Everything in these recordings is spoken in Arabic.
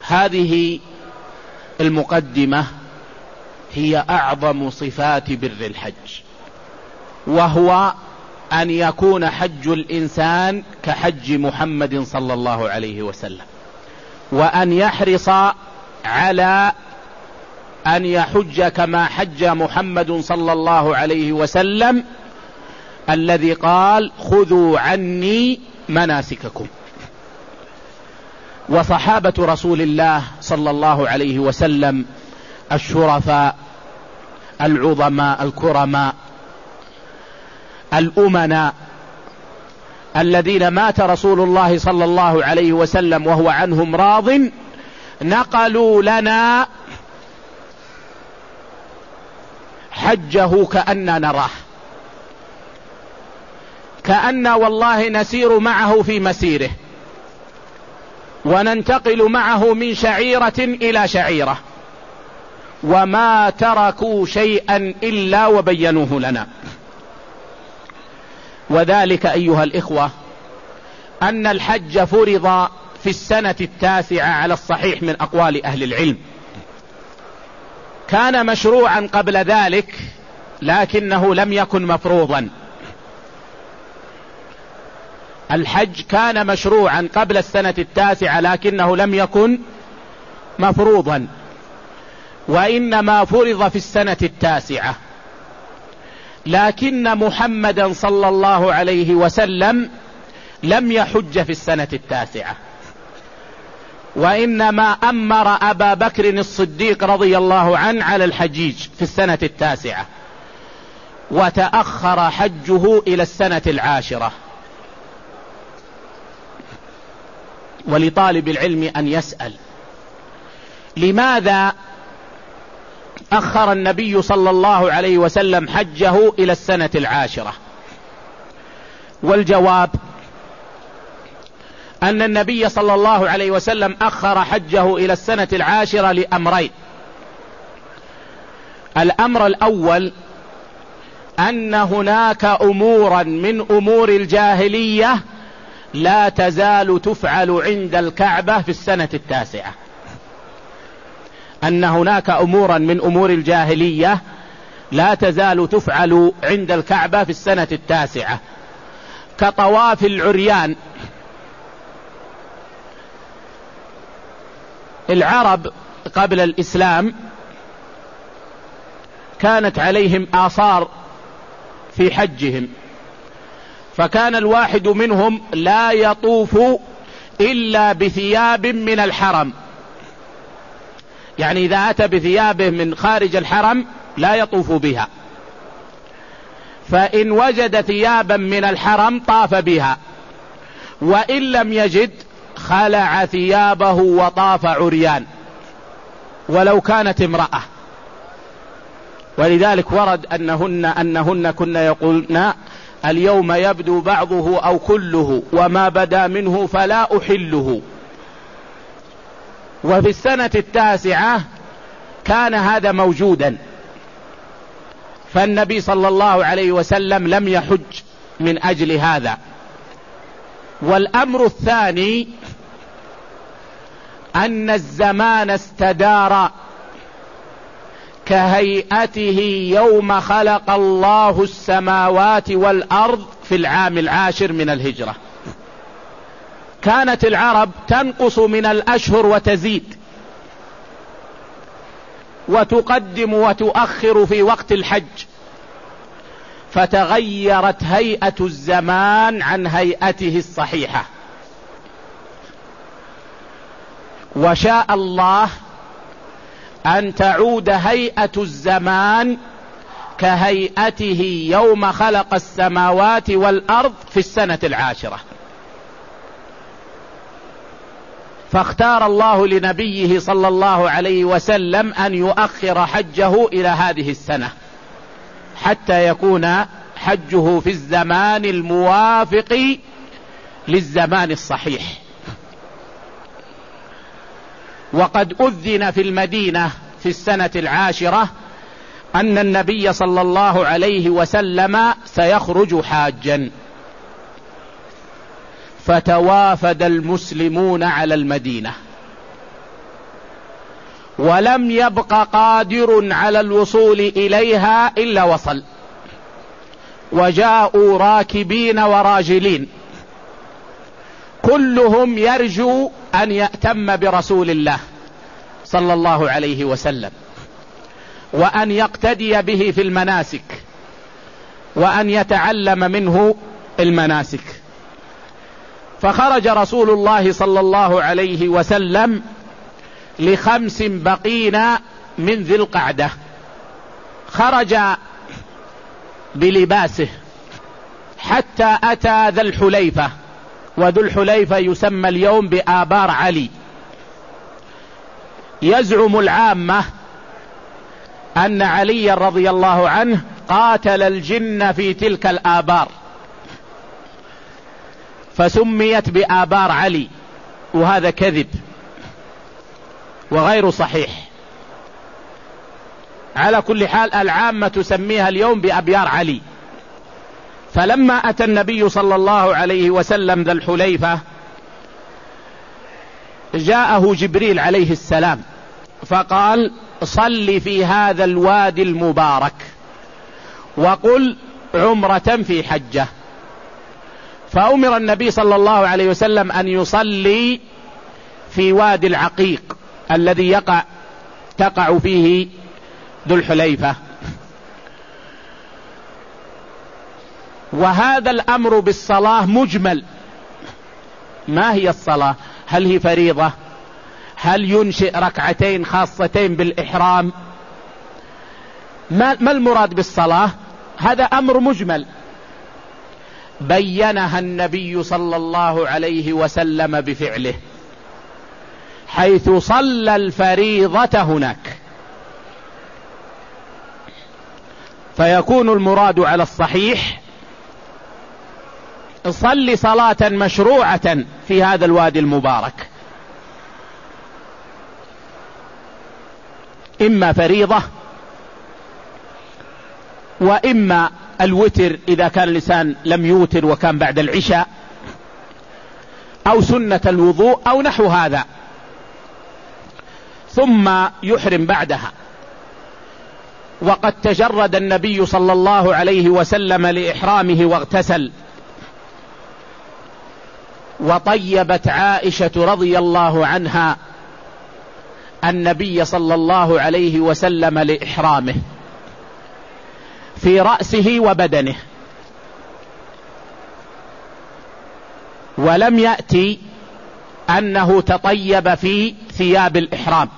هذه المقدمة هي أعظم صفات بر الحج، وهو أن يكون حج الإنسان كحج محمد صلى الله عليه وسلم، وأن يحرص على أن يحج كما حج محمد صلى الله عليه وسلم الذي قال: خذوا عني مناسككم. وصحابة رسول الله صلى الله عليه وسلم الشرفاء العظماء الكرماء الأمناء الذين مات رسول الله صلى الله عليه وسلم وهو عنهم راض، نقلوا لنا حجه كأننا نراه، كأن والله نسير معه في مسيره، وننتقل معه من شعيرة إلى شعيرة، وما تركوا شيئا إلا وبينوه لنا. وذلك أيها الإخوة أن الحج فرض في السنة 9 على الصحيح من أقوال أهل العلم. كان مشروعا قبل ذلك لكنه لم يكن مفروضا. الحج كان مشروعا قبل السنة 9 لكنه لم يكن مفروضا، وإنما فرض في السنة 9. لكن محمدا صلى الله عليه وسلم لم يحج في السنة 9، وإنما أمر أبا بكر الصديق رضي الله عنه على الحجيج في السنة 9، وتأخر حجه إلى السنة 10. ولطالب العلم أن يسأل: لماذا أخر النبي صلى الله عليه وسلم حجه إلى السنة 10؟ والجواب أن النبي صلى الله عليه وسلم أخر حجه إلى السنة 10 لأمرين. الأمر الأول أن هناك أمورا من أمور الجاهلية لا تزال تفعل عند الكعبة في السنة 9. أن هناك أمورا من أمور الجاهلية لا تزال تفعل عند الكعبة في السنة 9، كطواف العريان. العرب قبل الإسلام كانت عليهم آثار في حجهم، فكان الواحد منهم لا يطوف إلا بثياب من الحرم، يعني إذا أتى بثيابه من خارج الحرم لا يطوف بها، فإن وجد ثيابا من الحرم طاف بها، وإن لم يجد خلع ثيابه وطاف عريان ولو كانت امرأة. ولذلك ورد أنهن كن يقولن: اليوم يبدو بعضه أو كله، وما بدا منه فلا أحله. وفي السنة 9 كان هذا موجودا، فالنبي صلى الله عليه وسلم لم يحج من أجل هذا. والأمر الثاني أن الزمان استدار كهيئته يوم خلق الله السماوات والأرض في العام 10 من الهجرة. كانت العرب تنقص من الأشهر وتزيد، وتقدم وتؤخر في وقت الحج، فتغيرت هيئة الزمان عن هيئته الصحيحة، وشاء الله أن تعود هيئة الزمان كهيئته يوم خلق السماوات والأرض في السنة 10. فاختار الله لنبيه صلى الله عليه وسلم أن يؤخر حجه إلى هذه السنة حتى يكون حجه في الزمان الموافق للزمان الصحيح. وقد أذن في المدينة في السنة 10 أن النبي صلى الله عليه وسلم سيخرج حاجا، فتوافد المسلمون على المدينة، ولم يبق قادر على الوصول إليها إلا وصل، وجاءوا راكبين وراجلين كلهم يرجو أن يأتم برسول الله صلى الله عليه وسلم، وأن يقتدي به في المناسك، وأن يتعلم منه المناسك. فخرج رسول الله صلى الله عليه وسلم ل5 بقين من ذي القعدة، خرج بلباسه حتى أتى ذا الحليفة، وذو الحليفة يسمى اليوم بآبار علي. يزعم العامة أن علي رضي الله عنه قاتل الجن في تلك الآبار فسميت بآبار علي، وهذا كذب وغير صحيح. على كل حال العامة تسميها اليوم بأبيار علي. فلما أتى النبي صلى الله عليه وسلم ذا الحليفة جاءه جبريل عليه السلام فقال: صل في هذا الوادي المبارك وقل عمرة في حجة. فأمر النبي صلى الله عليه وسلم أن يصلي في وادي العقيق الذي تقع فيه ذو الحليفة. وهذا الأمر بالصلاة مجمل. ما هي الصلاة؟ هل هي فريضة؟ هل ينشئ ركعتين خاصتين بالإحرام؟ ما المراد بالصلاة؟ هذا أمر مجمل بينها النبي صلى الله عليه وسلم بفعله، حيث صلى الفريضة هناك. فيكون المراد على الصحيح: صل صلاة مشروعة في هذا الوادي المبارك، إما فريضة وإما الوتر إذا كان الإنسان لم يوتر وكان بعد العشاء، أو سنة الوضوء أو نحو هذا، ثم يحرم بعدها. وقد تجرد النبي صلى الله عليه وسلم لإحرامه واغتسل، وطيبت عائشة رضي الله عنها النبي صلى الله عليه وسلم لإحرامه في رأسه وبدنه، ولم يأتي أنه تطيب في ثياب الإحرام،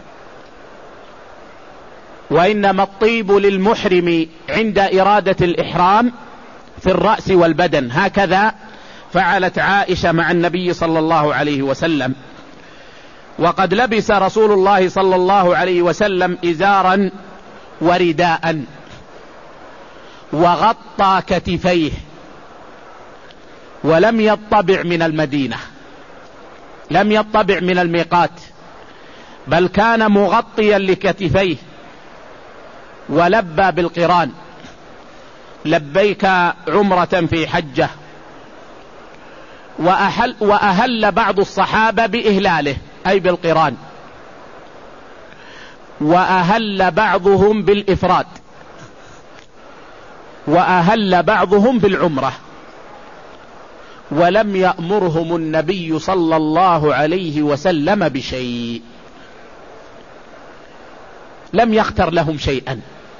وإنما الطيب للمحرم عند إرادة الإحرام في الرأس والبدن. هكذا فعلت عائشة مع النبي صلى الله عليه وسلم. وقد لبس رسول الله صلى الله عليه وسلم إزارا ورداء، وغطى كتفيه، ولم يطبع من المدينة، لم يطبع من الميقات، بل كان مغطيا لكتفيه، ولبى بالقران: لبيك عمرة في حجة. وأهل بعض الصحابة بإهلاله أي بالقران، وأهل بعضهم بالإفراد، وأهل بعضهم بالعمرة، ولم يأمرهم النبي صلى الله عليه وسلم بشيء، لم يختر لهم شيئا.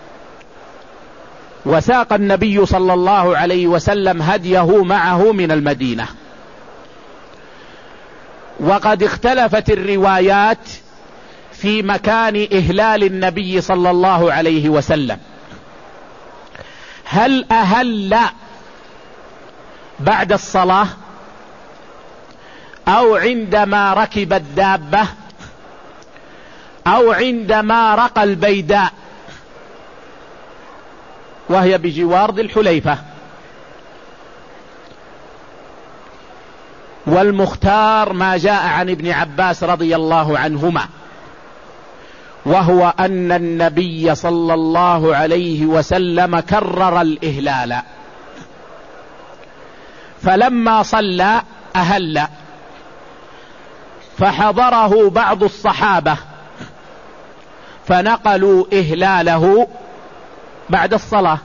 وساق النبي صلى الله عليه وسلم هديه معه من المدينة. وقد اختلفت الروايات في مكان إهلال النبي صلى الله عليه وسلم، هل أهل بعد الصلاة أو عندما ركب الدابة أو عندما رقى البيداء وهي بجوار ذي الحليفة. والمختار ما جاء عن ابن عباس رضي الله عنهما، وهو أن النبي صلى الله عليه وسلم كرر الإهلال، فلما صلى أهل، فحضره بعض الصحابة فنقلوا إهلاله بعد الصلاة.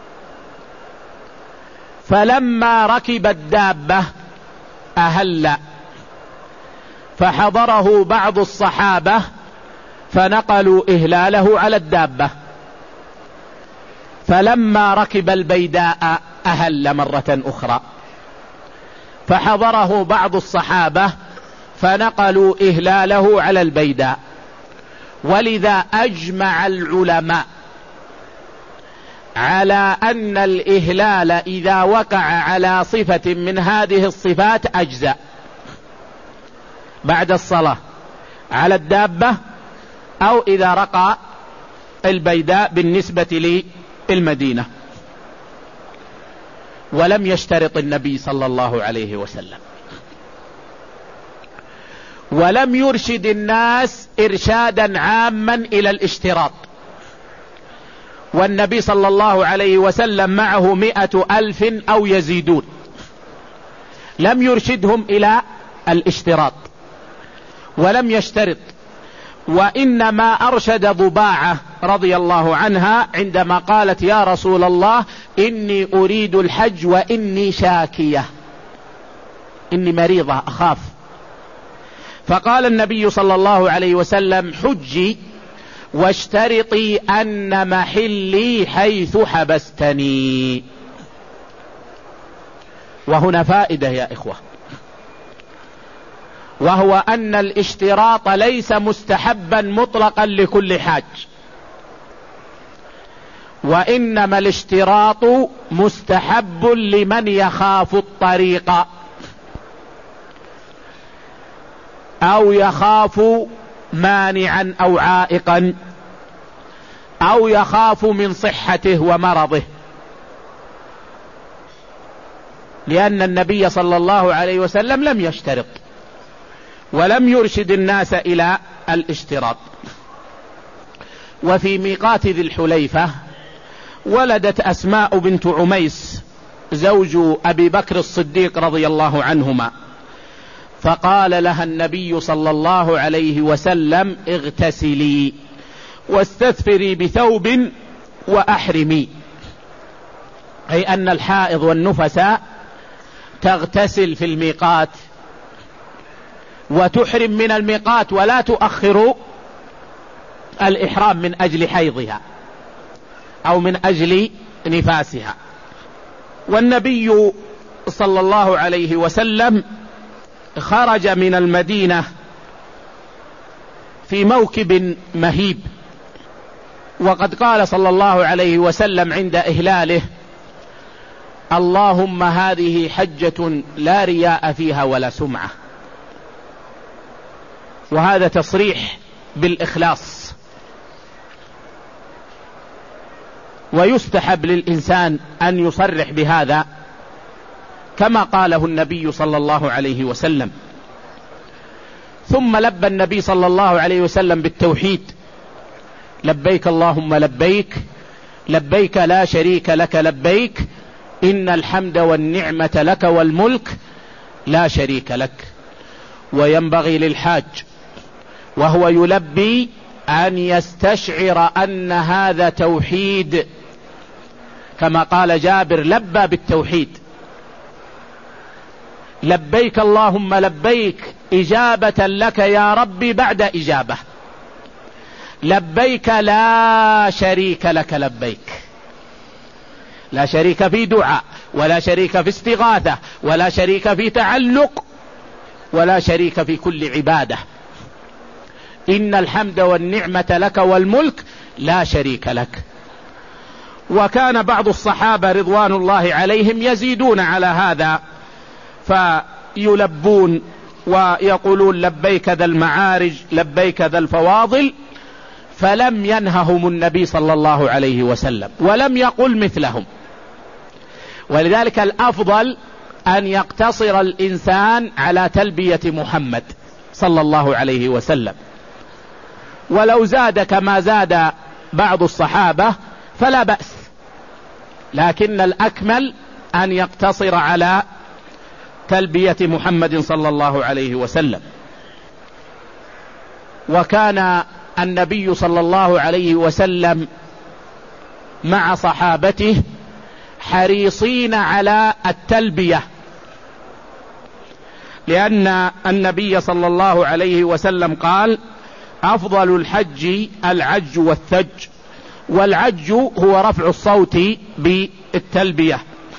فلما ركب الدابة أهل، فحضره بعض الصحابة فنقلوا إهلاله على الدابة. فلما ركب البيداء أهل مرة أخرى، فحضره بعض الصحابة فنقلوا إهلاله على البيداء. ولذا أجمع العلماء على أن الإهلال إذا وقع على صفة من هذه الصفات أجزاء بعد الصلاة على الدابة أو إذا رقى البيداء بالنسبة للمدينة. ولم يشترط النبي صلى الله عليه وسلم، ولم يرشد الناس إرشادا عاما إلى الاشتراط. والنبي صلى الله عليه وسلم معه 100,000 أو يزيدون، لم يرشدهم إلى الاشتراط ولم يشترط. وإنما أرشد ضباعة رضي الله عنها عندما قالت: يا رسول الله إني أريد الحج وإني شاكية، إني مريضة أخاف. فقال النبي صلى الله عليه وسلم: حجي واشترطي أن محلي حيث حبستني. وهنا فائدة يا إخوة، وهو أن الاشتراط ليس مستحبا مطلقا لكل حاج، وإنما الاشتراط مستحب لمن يخاف الطريق أو يخاف مانعا أو عائقا أو يخاف من صحته ومرضه. لأن النبي صلى الله عليه وسلم لم يشترط ولم يرشد الناس إلى الاشتراط. وفي ميقات ذي الحليفة ولدت أسماء بنت عميس زوج أبي بكر الصديق رضي الله عنهما، فقال لها النبي صلى الله عليه وسلم: اغتسلي واستثفري بثوب وأحرمي، أي أن الحائض والنفساء تغتسل في الميقات وتحرم من الميقات ولا تؤخر الإحرام من أجل حيضها أو من أجل نفاسها. والنبي صلى الله عليه وسلم خرج من المدينة في موكب مهيب، وقد قال صلى الله عليه وسلم عند إهلاله: اللهم هذه حجة لا رياء فيها ولا سمعة. وهذا تصريح بالإخلاص. ويستحب للإنسان أن يصرح بهذا كما قاله النبي صلى الله عليه وسلم. ثم لبى النبي صلى الله عليه وسلم بالتوحيد: لبيك اللهم لبيك، لبيك لا شريك لك لبيك، إن الحمد والنعمة لك والملك لا شريك لك. وينبغي للحاج وهو يلبي أن يستشعر أن هذا توحيد، كما قال جابر: لبى بالتوحيد، لبيك اللهم لبيك إجابة لك يا ربي بعد إجابة، لبيك لا شريك لك لبيك. لا شريك في دعاء، ولا شريك في استغاثة، ولا شريك في تعلق، ولا شريك في كل عبادة. إن الحمد والنعمة لك والملك لا شريك لك. وكان بعض الصحابة رضوان الله عليهم يزيدون على هذا فيلبون ويقولون: لبيك ذا المعارج، لبيك ذا الفواضل. فلم ينههم النبي صلى الله عليه وسلم ولم يقل مثلهم. ولذلك الأفضل أن يقتصر الإنسان على تلبية محمد صلى الله عليه وسلم، ولو زاد كما زاد بعض الصحابة فلا بأس، لكن الأكمل أن يقتصر على تلبية محمد صلى الله عليه وسلم. وكان النبي صلى الله عليه وسلم مع صحابته حريصين على التلبية، لأن النبي صلى الله عليه وسلم قال: أفضل الحج العج والثج، والعج هو رفع الصوت بالتلبية.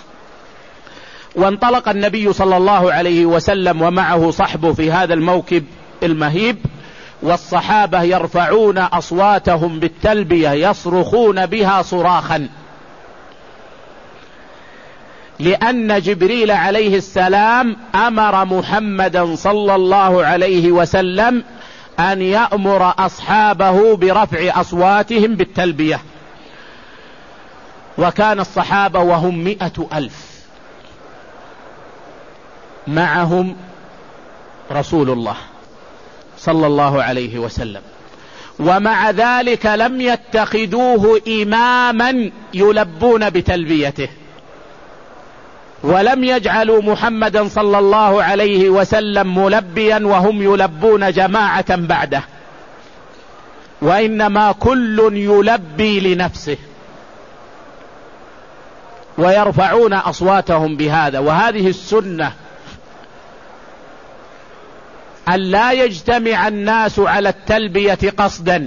وانطلق النبي صلى الله عليه وسلم ومعه صحبه في هذا الموكب المهيب، والصحابة يرفعون أصواتهم بالتلبية يصرخون بها صراخا، لأن جبريل عليه السلام أمر محمدا صلى الله عليه وسلم أن يأمر أصحابه برفع أصواتهم بالتلبية. وكان الصحابة وهم 100,000 معهم رسول الله صلى الله عليه وسلم، ومع ذلك لم يتخذوه إماما يلبون بتلبيته، ولم يجعلوا محمدا صلى الله عليه وسلم ملبيا وهم يلبون جماعة بعده، وإنما كل يلبي لنفسه ويرفعون أصواتهم بهذا. وهذه السنة أن لا يجتمع الناس على التلبية قصدا،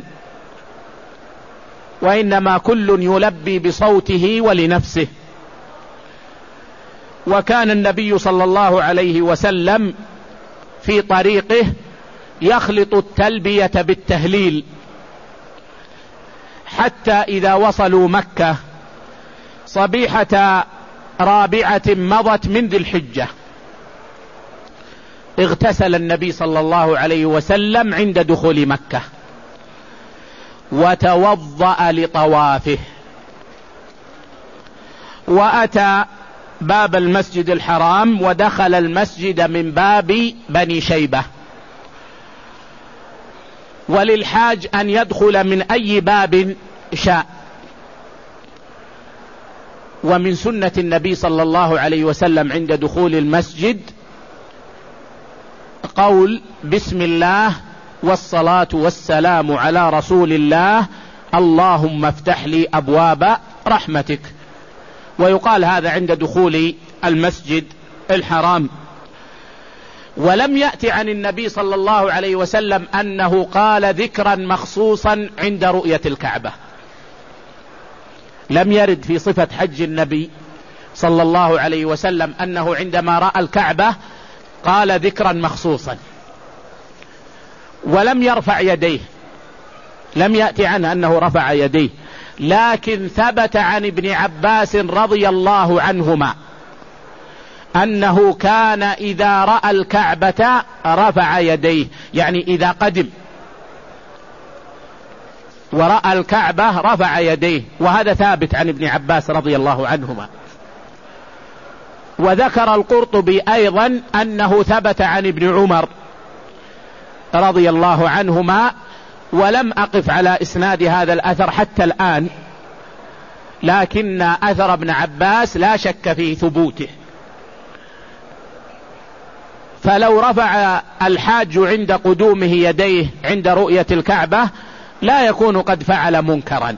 وإنما كل يلبي بصوته ولنفسه. وكان النبي صلى الله عليه وسلم في طريقه يخلط التلبية بالتهليل، حتى إذا وصلوا مكة صبيحة 4 مضت من ذي الحجة اغتسل النبي صلى الله عليه وسلم عند دخول مكة وتوضأ لطوافه، وأتى باب المسجد الحرام ودخل المسجد من باب بني شيبة. وللحاج أن يدخل من أي باب شاء. ومن سنة النبي صلى الله عليه وسلم عند دخول المسجد قول: بسم الله والصلاة والسلام على رسول الله، اللهم افتح لي أبواب رحمتك. ويقال هذا عند دخول المسجد الحرام. ولم يأتي عن النبي صلى الله عليه وسلم أنه قال ذكرا مخصوصا عند رؤية الكعبة، لم يرد في صفة حج النبي صلى الله عليه وسلم أنه عندما رأى الكعبة قال ذكرا مخصوصا، ولم يرفع يديه، لم يأتي عنه أنه رفع يديه. لكن ثبت عن ابن عباس رضي الله عنهما أنه كان إذا رأى الكعبة رفع يديه، يعني إذا قدم ورأى الكعبة رفع يديه، وهذا ثابت عن ابن عباس رضي الله عنهما. وذكر القرطبي أيضا أنه ثبت عن ابن عمر رضي الله عنهما، ولم أقف على إسناد هذا الأثر حتى الآن، لكن أثر ابن عباس لا شك في ثبوته. فلو رفع الحاج عند قدومه يديه عند رؤية الكعبة لا يكون قد فعل منكرا.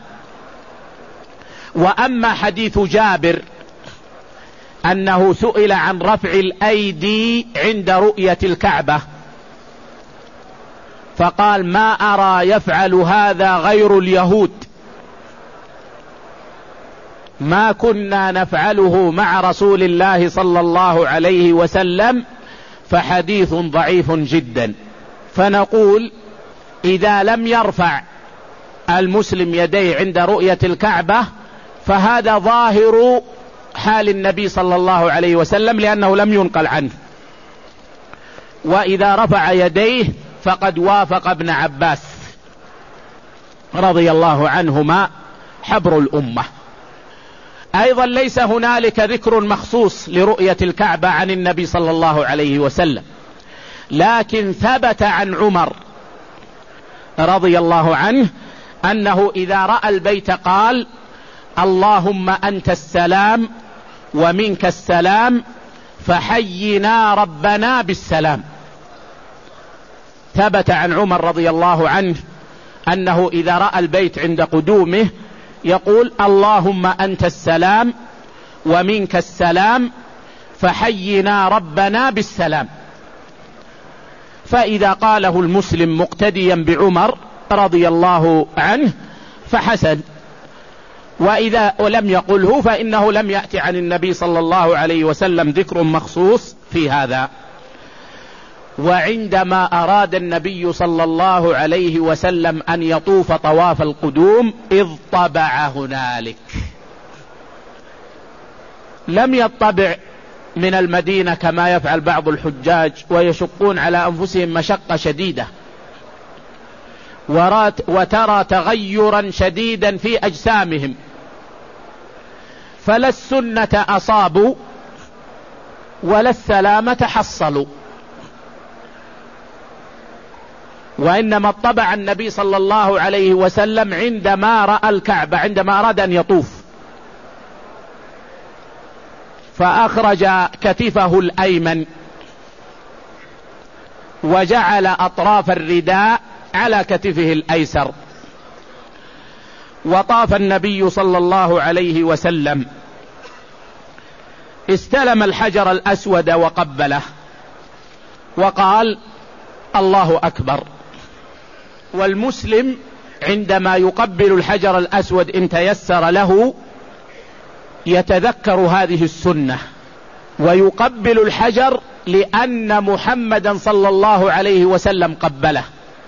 وأما حديث جابر أنه سئل عن رفع الأيدي عند رؤية الكعبة فقال: ما أرى يفعل هذا غير اليهود، ما كنا نفعله مع رسول الله صلى الله عليه وسلم، فحديث ضعيف جدا. فنقول إذا لم يرفع المسلم يديه عند رؤية الكعبة فهذا ظاهر حال النبي صلى الله عليه وسلم، لأنه لم ينقل عنه. وإذا رفع يديه فقد وافق ابن عباس رضي الله عنهما حبر الأمة. أيضا ليس هنالك ذكر مخصوص لرؤية الكعبة عن النبي صلى الله عليه وسلم، لكن ثبت عن عمر رضي الله عنه أنه إذا رأى البيت قال: اللهم أنت السلام ومنك السلام فحينا ربنا بالسلام. ثبت عن عمر رضي الله عنه أنه إذا رأى البيت عند قدومه يقول: اللهم أنت السلام ومنك السلام فحينا ربنا بالسلام. فإذا قاله المسلم مقتديا بعمر رضي الله عنه فحسن، وإذا لم يقله فإنه لم يأتي عن النبي صلى الله عليه وسلم ذكر مخصوص في هذا. وعندما أراد النبي صلى الله عليه وسلم أن يطوف طواف القدوم اضطبع هنالك، لم يطبع من المدينة كما يفعل بعض الحجاج ويشقون على أنفسهم مشقة شديدة، وترى تغيرا شديدا في أجسامهم، فلا السنة أصابوا ولا السلامة حصلوا، وإنما اطبع النبي صلى الله عليه وسلم عندما رأى الكعبة، عندما أراد أن يطوف، فأخرج كتفه الأيمن وجعل أطراف الرداء على كتفه الأيسر، وطاف النبي صلى الله عليه وسلم، استلم الحجر الأسود وقبله وقال: الله أكبر. والمسلم عندما يقبل الحجر الأسود إن تيسر له يتذكر هذه السنة ويقبل الحجر، لأن محمدا صلى الله عليه وسلم قبله،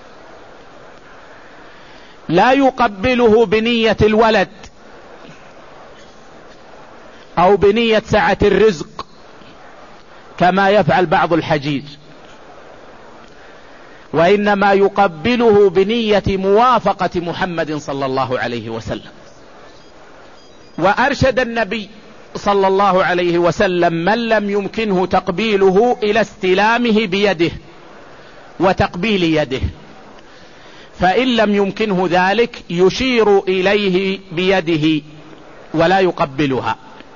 لا يقبله بنية الولد أو بنية سعة الرزق كما يفعل بعض الحجيج، وإنما يقبله بنية موافقة محمد صلى الله عليه وسلم. وأرشد النبي صلى الله عليه وسلم من لم يمكنه تقبيله إلى استلامه بيده وتقبيل يده، فإن لم يمكنه ذلك يشير إليه بيده ولا يقبلها.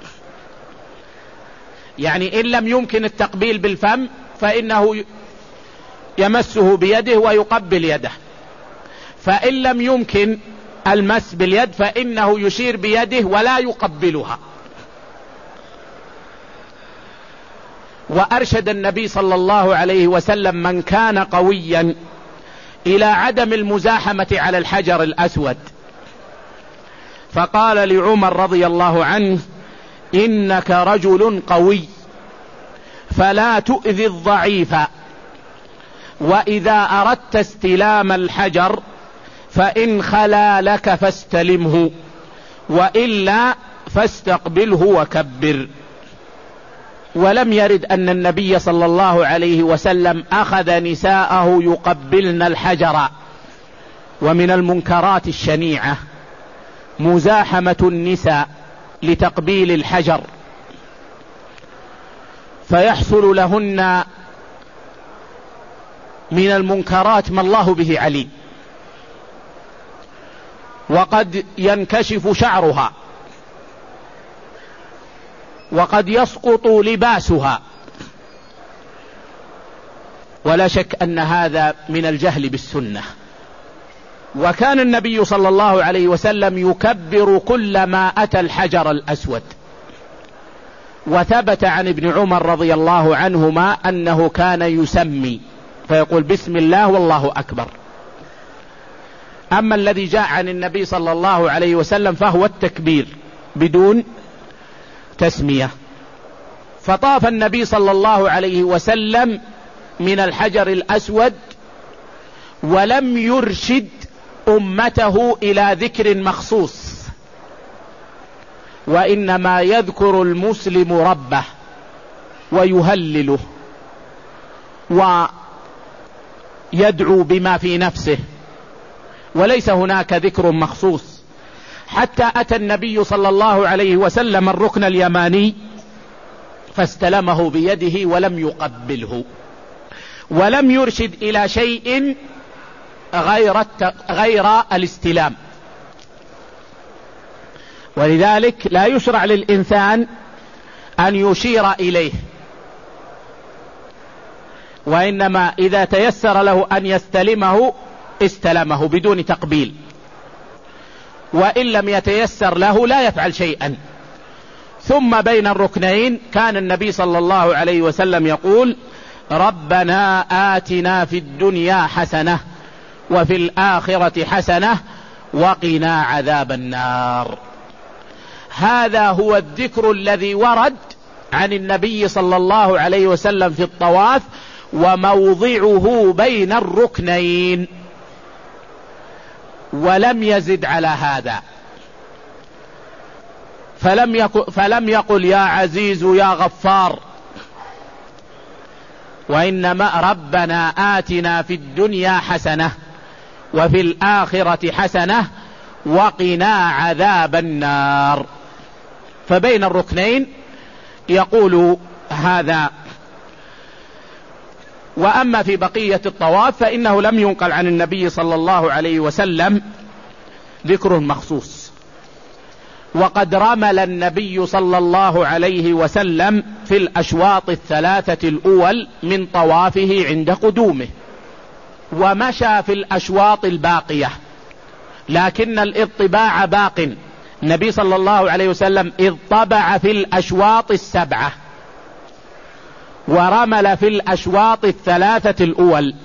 يعني إن لم يمكن التقبيل بالفم فإنه يمسه بيده ويقبل يده، فإن لم يمكن المس باليد فإنه يشير بيده ولا يقبلها. وأرشد النبي صلى الله عليه وسلم من كان قويا إلى عدم المزاحمة على الحجر الأسود، فقال لعمر رضي الله عنه: إنك رجل قوي فلا تؤذي الضعيف، وإذا أردت استلام الحجر فإن خلا لك فاستلمه، وإلا فاستقبله وكبر. ولم يرد أن النبي صلى الله عليه وسلم أخذ نساءه يقبلن الحجر. ومن المنكرات الشنيعة مزاحمة النساء لتقبيل الحجر، فيحصل لهن من المنكرات ما الله به عليم، وقد ينكشف شعرها، وقد يسقط لباسها، ولا شك أن هذا من الجهل بالسنة. وكان النبي صلى الله عليه وسلم يكبر كلما أتى الحجر الأسود، وثبت عن ابن عمر رضي الله عنهما أنه كان يسمي فيقول: بسم الله والله أكبر. أما الذي جاء عن النبي صلى الله عليه وسلم فهو التكبير بدون تسمية. فطاف النبي صلى الله عليه وسلم من الحجر الأسود ولم يرشد أمته إلى ذكر مخصوص، وإنما يذكر المسلم ربه ويهلله ويدعو بما في نفسه، وليس هناك ذكر مخصوص. حتى أتى النبي صلى الله عليه وسلم الركن اليماني فاستلمه بيده ولم يقبله، ولم يرشد إلى شيء غير الاستلام. ولذلك لا يشرع للإنسان أن يشير إليه، وإنما إذا تيسر له أن يستلمه استلمه بدون تقبيل، وإن لم يتيسر له لا يفعل شيئا. ثم بين الركنين كان النبي صلى الله عليه وسلم يقول: ربنا آتنا في الدنيا حسنة وفي الآخرة حسنة وقنا عذاب النار. هذا هو الذكر الذي ورد عن النبي صلى الله عليه وسلم في الطواف، وموضعه بين الركنين، ولم يزد على هذا. فلم يقل يا عزيز يا غفار، وإنما ربنا آتنا في الدنيا حسنة وفي الآخرة حسنة وقنا عذاب النار. فبين الركنين يقول هذا. وأما في بقية الطواف فإنه لم ينقل عن النبي صلى الله عليه وسلم ذكر مخصوص. وقد رمل النبي صلى الله عليه وسلم في الأشواط الثلاثة الأول من طوافه عند قدومه، ومشى في الأشواط الباقية، لكن الاطباع باق. النبي صلى الله عليه وسلم اطبع في الأشواط السبعة، ورمل في الأشواط الثلاثة الأول.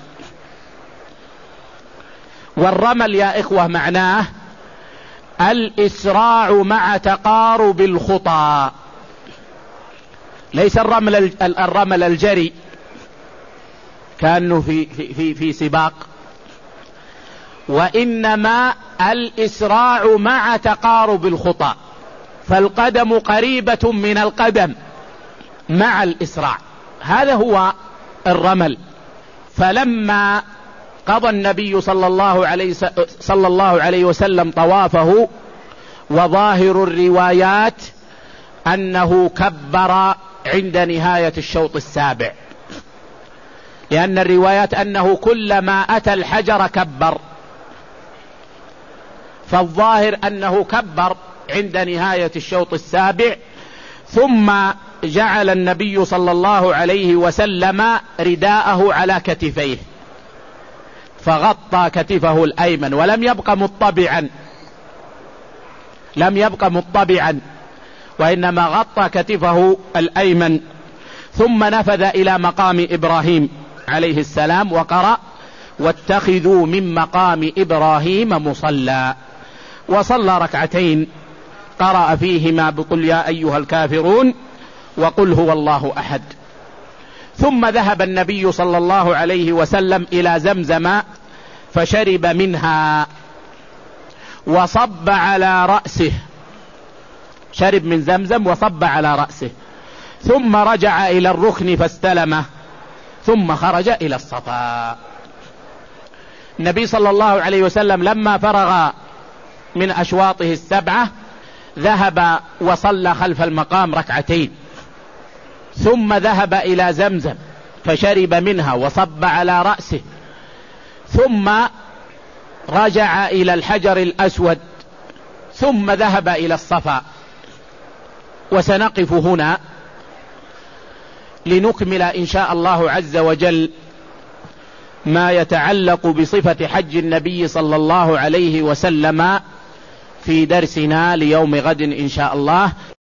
والرمل يا إخوة معناه الإسراع مع تقارب الخطى، ليس الرمل الجري كأنه في سباق، وإنما الإسراع مع تقارب الخطى، فالقدم قريبة من القدم مع الإسراع، هذا هو الرمل. فلما قضى النبي صلى الله عليه وسلم طوافه، وظاهر الروايات أنه كبر عند نهاية الشوط السابع، لأن الروايات أنه كلما أتى الحجر كبر، فالظاهر أنه كبر عند نهاية الشوط السابع. ثم جعل النبي صلى الله عليه وسلم رداءه على كتفيه، فغطى كتفه الأيمن ولم يبقى مطبعا، وإنما غطى كتفه الأيمن. ثم نفذ إلى مقام إبراهيم عليه السلام وقرأ: واتخذوا من مقام إبراهيم مصلى، وصلى ركعتين قرأ فيهما بقل يا أيها الكافرون وقل هو الله أحد. ثم ذهب النبي صلى الله عليه وسلم إلى زمزم فشرب منها وصب على رأسه، شرب من زمزم وصب على رأسه، ثم رجع إلى الركن فاستلمه، ثم خرج إلى الصفا. النبي صلى الله عليه وسلم لما فرغ من أشواطه السبعة ذهب وصلى خلف المقام ركعتين، ثم ذهب إلى زمزم فشرب منها وصب على رأسه، ثم رجع إلى الحجر الأسود، ثم ذهب إلى الصفا. وسنقف هنا لنكمل إن شاء الله عز وجل ما يتعلق بصفة حج النبي صلى الله عليه وسلم في درسنا ليوم غد إن شاء الله.